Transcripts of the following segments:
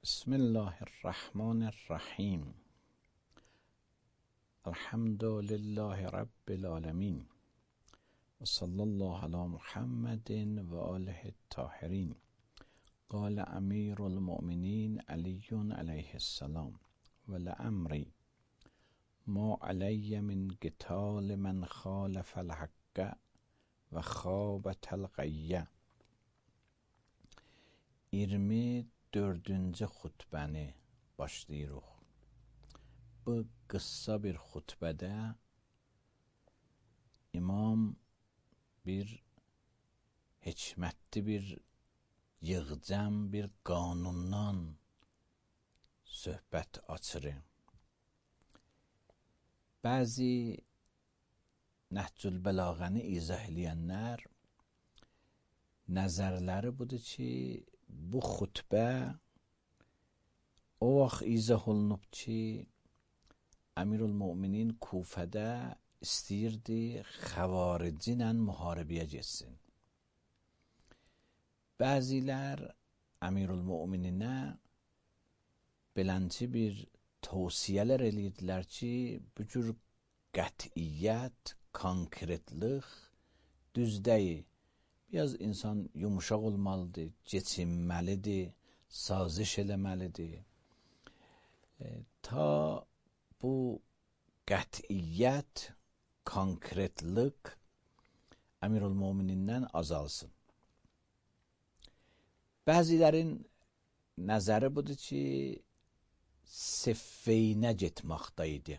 بسم الله الرحمن الرحیم. الحمد لله رب العالمین و صلی الله علی محمد و آله الطاهرین. قال امیر المؤمنین علی علیه السلام: ولعمری ما علی من قتال من خالف الحق و خابت الغیه. 24-cü xutbəni başlayırıq. Bu qıssa bir xutbədə imam bir hikmətli bir yığcam bir qanundan söhbət açır. Bəzi Nəhcül Bəlağəni izah eləyənlər nəzərləri budur ki, bu xutbə o vaxt izah olunub ki, Əmirülmüminin Kufədə istəyirdi xəvarici ilə müharibəyə getsin. Bəzilər Əmirülmümininə belənçi bir tövsiyələr eləyirdilər ki, bu cür qətiyyət, konkretlıq düz deyil. Biraz insan yumuşaq olmalıdır, geçinməlidir, saziş eləməlidir. Ta bu qətiyyət, konkretlıq Əmirülmüminindən azalsın. Bəzilərin nəzəri budur ki, Siffeynə getməkdə idi.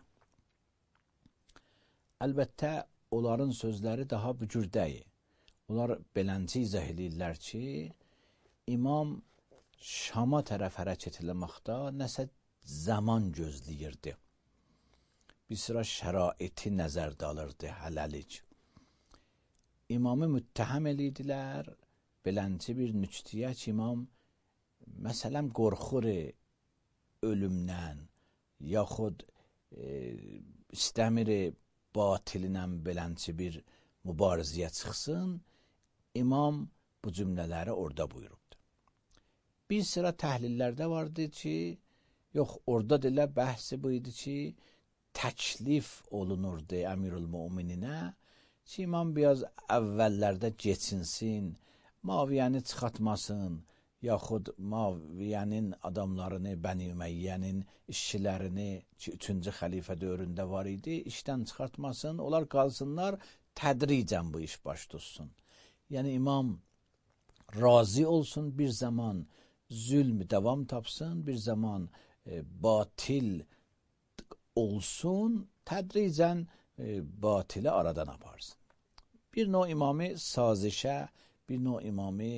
Əlbəttə, onların sözləri daha bu cür deyil. Onlar belənci izah edirlər ki, imam Şama tərəf hərəkət eləməkdə nəsə zaman gözləyirdi. Bir sıra şəraiti nəzərdə alırdı hələlik. İmamı müttəhəm edirdilər, belənci bir nüktəyə ki, imam məsələn qorxur ölümdən, yaxud istəmir batilinə belənci bir mübarizəyə çıxsın. İmam bu cümlələri orada buyurubdur. Bir sıra təhlillərdə vardı ki, yox, orada dilə bəhsi bu idi ki, təklif olunurdu Əmirülmümininə ki, imam biraz əvvəllərdə geçinsin, Muaviyyəni çıxartmasın, yaxud Muaviyyənin adamlarını, Bəni Üməyyənin işçilərini ki, 3-cü xəlifə dövründə var idi, işdən çıxartmasın, onlar qalsınlar, tədricən bu iş baş tutsun. Yəni imam razı olsun, bir zaman zülm devam tapsın, bir zaman batil olsun, tədricən batili aradan aparsın. Bir növ imamı sazişə, bir növ imamı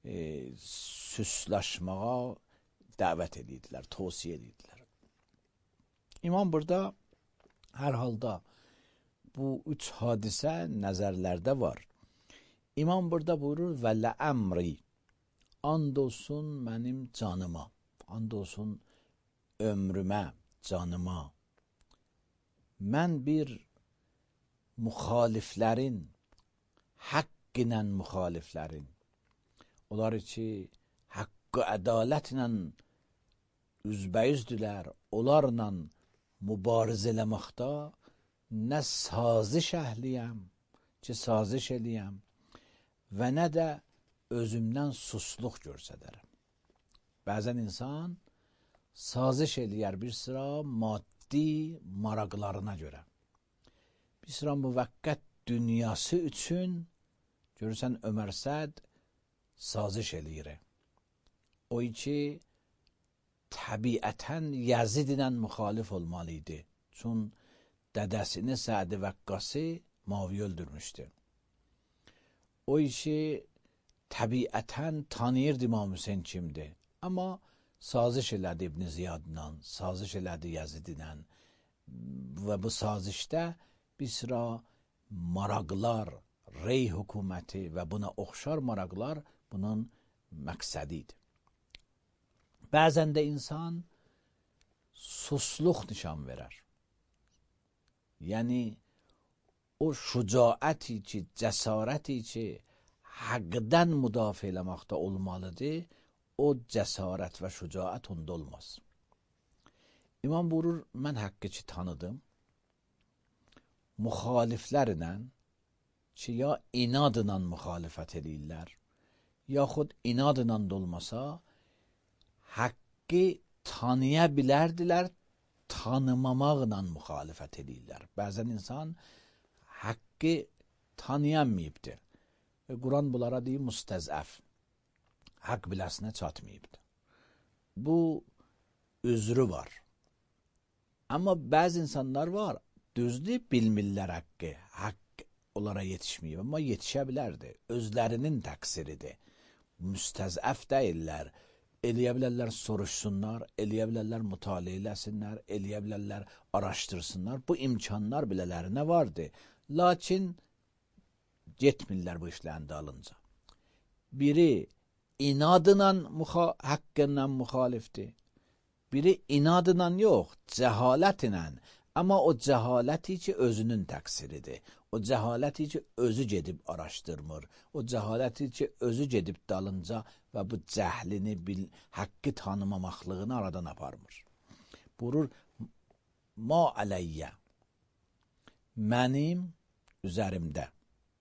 süslaşmağa dəvət edirdilər, tövsiyə edirdilər. İmam burada hər halda bu üç hadisə nəzərlərdə var. İmam burada buyurur və ləəmri, and olsun mənim canıma, and olsun ömrümə, canıma. Mən bir müxaliflərin, haqq ilə müxaliflərin, onlar ki, haqqı ədalətlə üzbəyüzdülər, onlarla mübarizə eləməkdə nə saziş əhliyəm ki, saziş eləyəm və nə də özümdən susluq görsədərəm. Bəzən insan saziş eləyər bir sıra maddi maraqlarına görə. Bir sıra müvəqqət dünyası üçün görürsən Ömər Səd saziş eləyir. O ki, təbiətən Yazid ilə müxalif olmalı idi. Çün dədəsini Səd-i Vəqqası Muaviyyə öldürmüşdü. O işi təbiətən tanıyırdı İmam Hüseyin kimdir. Amma saziş elədi İbn Ziyadla, saziş elədi Yazidlə və bu sazişdə bir sıra maraqlar, rey hökuməti və buna oxşar maraqlar bunun məqsədidir. Bəzən də insan susluq nişan verər. Yəni, o şücaəti ki, cəsarəti ki, haqqdan müdafiə eləməkdə olmalıdır, o cəsarət və şücaət onda olmaz. İmam buyurur, mən haqqı tanıdım. Müxaliflərlə ki, ya inadla müxalifət edirlər, yaxud inadla da olmasa, haqqı tanıya bilərdilər, tanımamaqla müxalifət edirlər. Bəzən insan haqqı tanıyamayıbdır. Quran bunlara deyir, müstəzəf. Haqq biləsinə çatmayıbdır. Bu üzrü var. Amma bəzi insanlar var, düzdür, bilmirlər haqqı. Haqq onlara yetişməyib, amma yetişə bilərdi. Özlərinin təqsiridir. Müstəzəf deyirlər. Eləyə bilərlər soruşsunlar, eləyə bilərlər mütaliə eləsinlər, eləyə bilərlər araşdırsınlar. Bu imkanlar bilələrinə vardı. Lakin getmirlər bu işlərin dalınca. Biri inadla haqqla müxalifdir. Biri inadla yox, cəhalətlə. Amma o cəhaləti ki, özünün təqsiridir. O cəhaləti ki, özü gedib araşdırmır. O cəhaləti ki, özü gedib dalınca və bu cəhlini, haqqı tanımamaqlığını aradan aparmır. Buyurur, ma aləyyə, mənim üzərimdə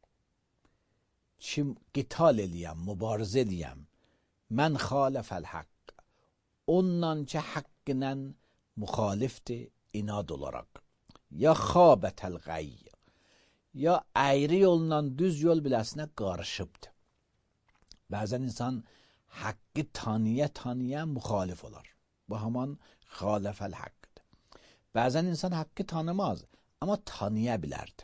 kim qital eləyəm, mübarizə eləyəm, mən xalifəl haqq, ondan ki, haqqla müxalifdir, inad olaraq, ya xabətəl qayy, ya əyri yolla düz yol biləsinə qarışıbdır. Bəzən insan haqqı tanıya müxalif olar. Bu haman xalifəl haqqdır. Bəzən insan haqqı tanımaz, amma tanıya bilərdi.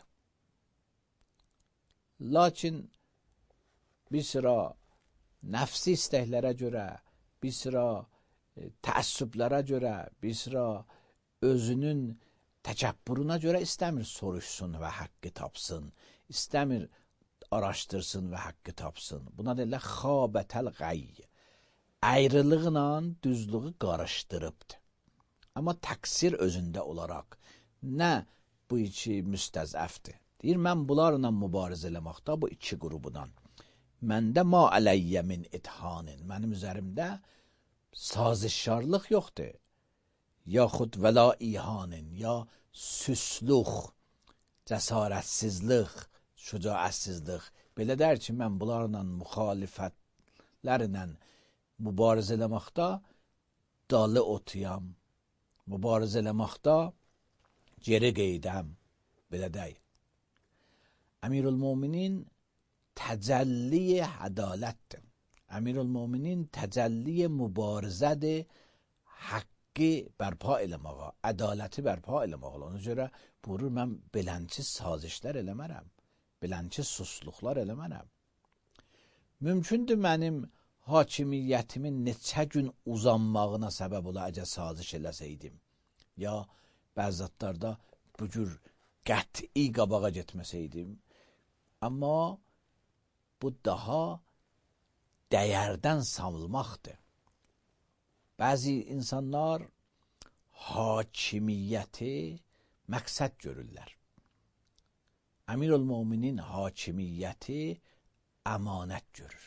Lakin bir sıra nəfsi istəklərə görə, bir sıra təəssüblərə görə, bir sıra özünün təkəbbürünə görə istəmir soruşsun və haqqı tapsın, istəmir araşdırsın və haqqı tapsın. Buna deyirlər xabətəl qayy. Ayrılıqla düzlüğü qarışdırıbdır. Amma təqsir özündə olaraq nə bu iki müstəzəfdir. Deyir, mən bunlarla mübarizə eləməkdə bu iki qrubudan. Məndə ma aləyyə min ithanin. Mənim üzərimdə sazişkarlıq yoxdur. Yaxud vəla ihanin, ya süslük, cəsarətsizlik, şücaətsizlik. Belə dər ki, mən bunlarla müxalifətlərlə mübarizə eləməkdə dalı otuyam, mübarizə eləməkdə geri qeydəm. Belə deyil. Əmirül-Müminin təcəlli ədalətdir. Əmirül-Müminin təcəlli mübarizədir, haqqı bərpa eləməyə, ədaləti bərpa eləməyə. Ona görə buyurur, mən belənçi sazişlər eləmərəm, belənçi susluqlar eləmərəm. Mümkündür mənim hakimiyyətimin neçə gün uzanmağına səbəb ola əgər saziş eləsəydim. Ya bəzatlarda bu cür qəti qabağa getməsəydim. Amma bu daha dəyərdən savılmaqdır. Bəzi insanlar hakimiyyəti məqsəd görürlər. Əmirül-Müminin hakimiyyəti əmanət görür.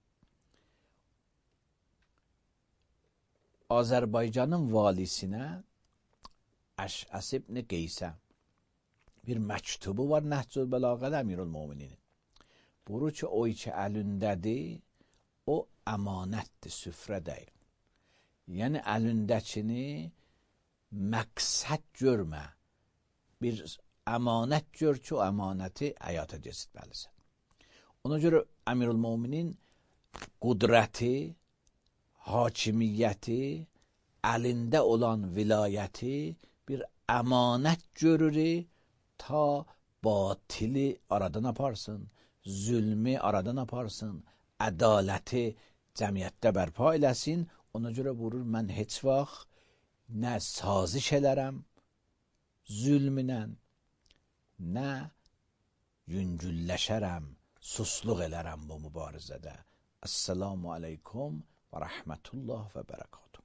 Azərbaycanın valisinə Əşəs ibn Qeysə bir məktubu var Nəhcül Bəlağədə Əmirül-Müminin. Buyurur ki, o ki əlindədir, o əmanətdir, süfrədəyir. Yəni əlindəkini məqsəd görmə, bir əmanət gör ki, o əmanəti həyata keçirməlisən. Ona görə Əmirül-Müminin qudrəti, hakimiyyəti, əlində olan vilayəti bir əmanət görür ta batili aradan aparsın, zülmü aradan aparsın, ədaləti cəmiyyətdə bərpa eləsin. Ona görə buyurur, mən heç vaxt nə saziş elərəm zülmünə, nə yüngülləşərəm, susluq elərəm bu mübarizədə. Esselamu aleykum və rəhmətullah və bərəkatuhu.